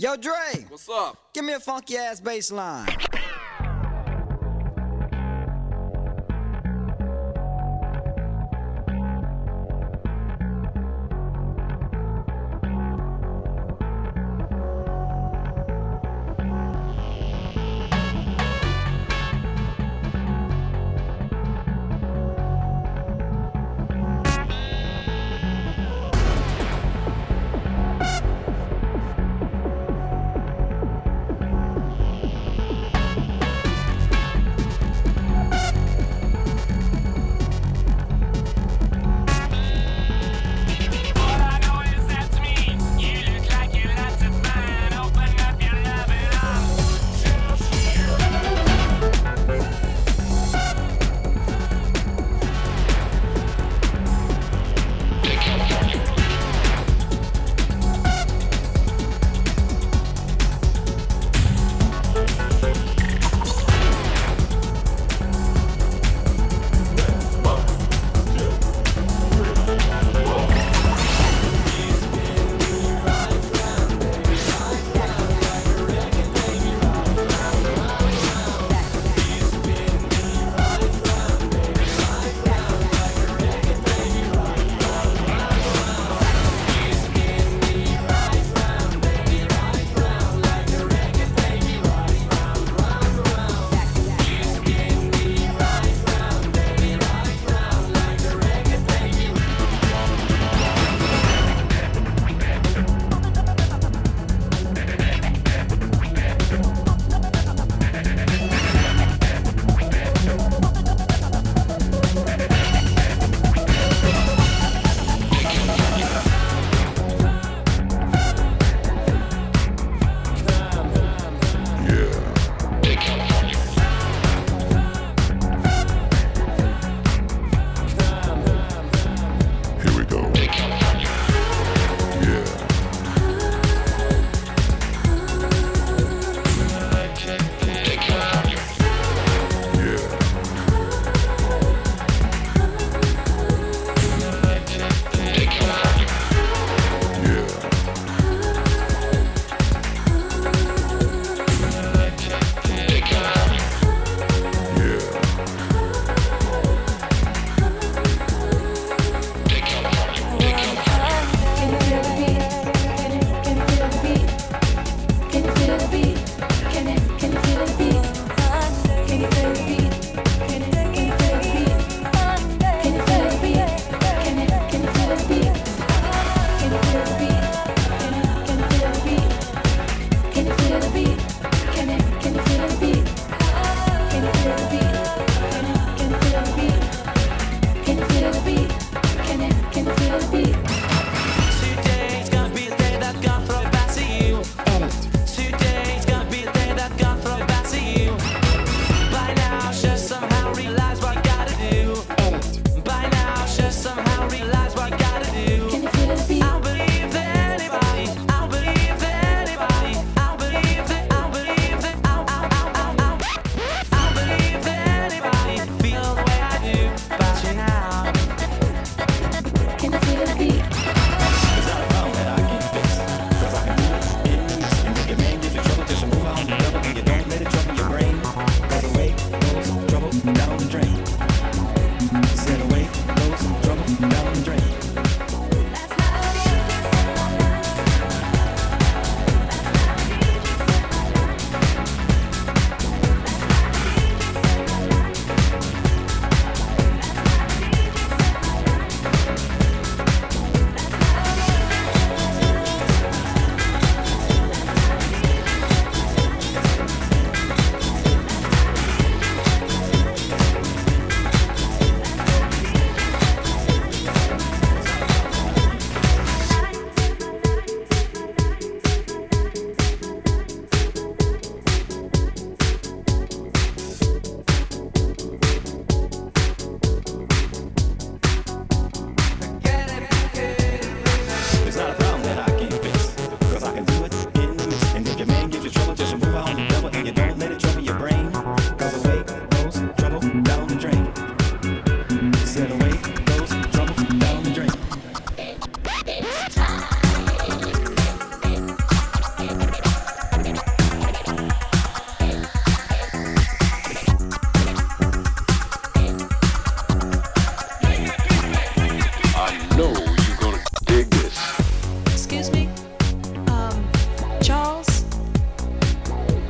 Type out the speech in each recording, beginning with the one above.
Yo, Dre. What's up? Give me a funky ass bass line.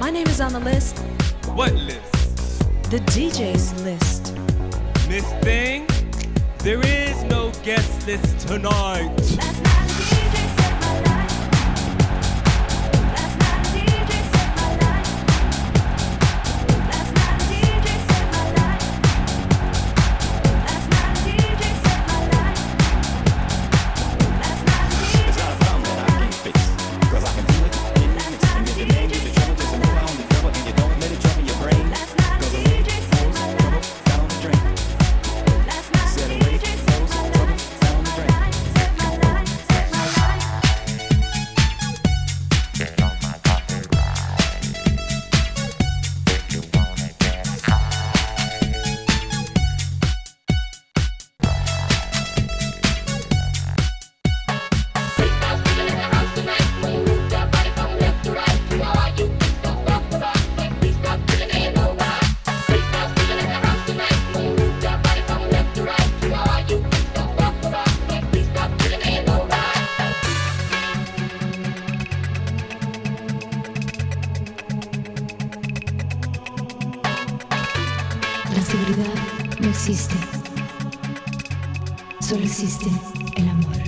My name is on the list. What list? The DJ's list. Miss Thing, there is no guest list tonight. Last night the DJ set my life. Last night the DJ set my life. Last night the DJ set my life. Last night the DJ set my life. Last night the DJ It's not a problem that I can't fix, 'cause I can feel it in your mix. And if the name gives you trouble, just move on the trouble, and you don't let it trouble your brain. 'Cause the way it flows, trouble down the drain. Set away, flows, trouble down the drain. set my life, set my life. La seguridad no existe. Solo existe el amor.